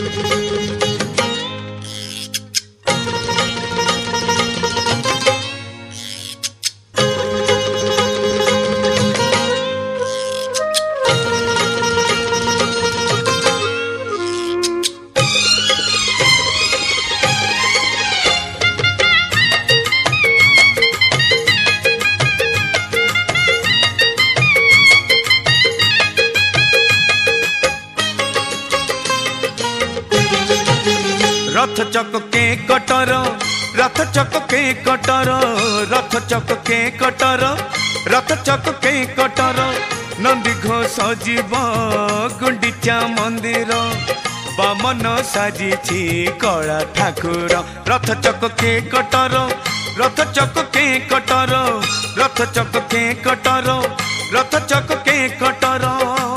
रथ चक के कटर, रथ चक के कटर, रथ चक के कटर, रथ चक के कटर, नंदी घोष जीव गुंडीचा मंदिर, बामन साजिछि कला ठाकुर। रथ चक के कटर, रथ चक के कटर, रथ चक के कटर, रथ चक के कटर।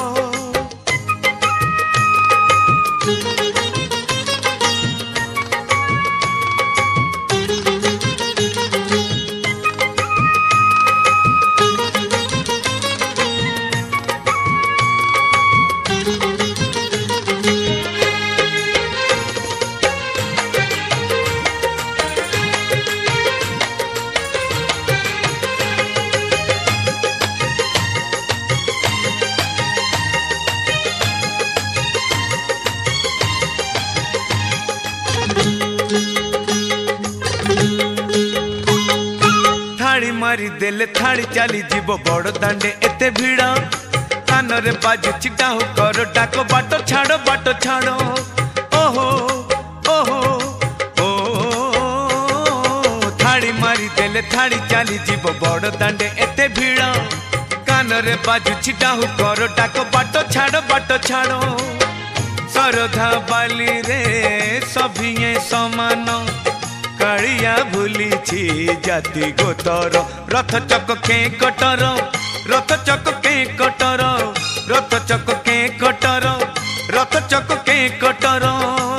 थाड़ी मारी देले थाड़ी चली जीव बड़ दांडे एते भीड़, कान रे बाजुछि डाहु कर डाक बाट छाड़ बाट छाड़। ओहो ओहो ओ थाड़ी मारी देले थाड़ी चली जीव बड़ दांडे एते भीड़, कान रे बाजुछि डाहु कर डाक बाट छाड़ बाट छाड़। सरधा बाली रे सभिए समान, कालिया भूली जाति गोतर। रथ चक के कटर, रथ चक के कटर, रथ चक के कटर, रथ चक के कटर।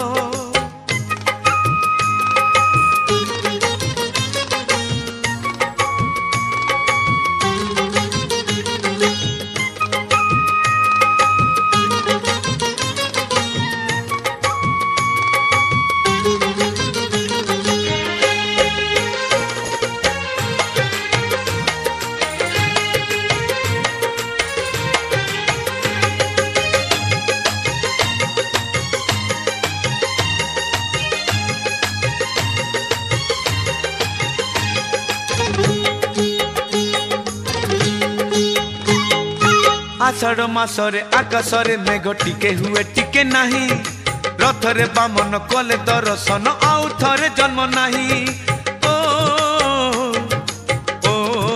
आषाढ़ मासरे आकाशरे मेघ टिके हुए टिके नाही, रथरे बामन कले दर्शन आउ थरे जन्म नाही। ओ ओ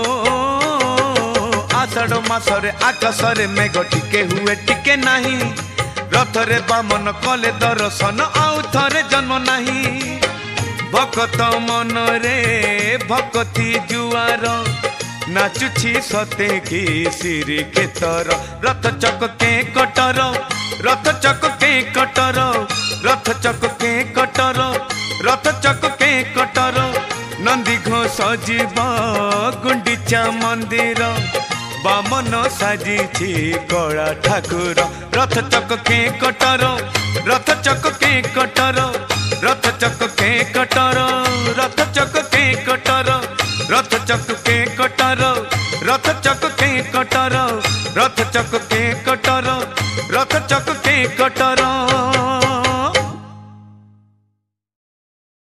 आषाढ़ मासरे आकाशरे मेघ टिके हुए टिके नाही, रथरे बामन कले दर्शन आउ थरे जन्म नाही। भक्त मन रे भक्ति जुआर, नाचुछि सते की सिरी केतर। रथ चक के कटर, रथ चक के कटर, रथ चक के कटर, रथ चक के कटर, नंदी घोष जीव गुंडीचा मंदिर, बामन साजिछि कला ठाकुर। रथ चक के कटर, रथ चक के कटर, रथ चक के कटर, रथ चक के कटर, रथ चक के कटर, रथ चक के कटर, रथ चक के कटर, रथ चक के कटर।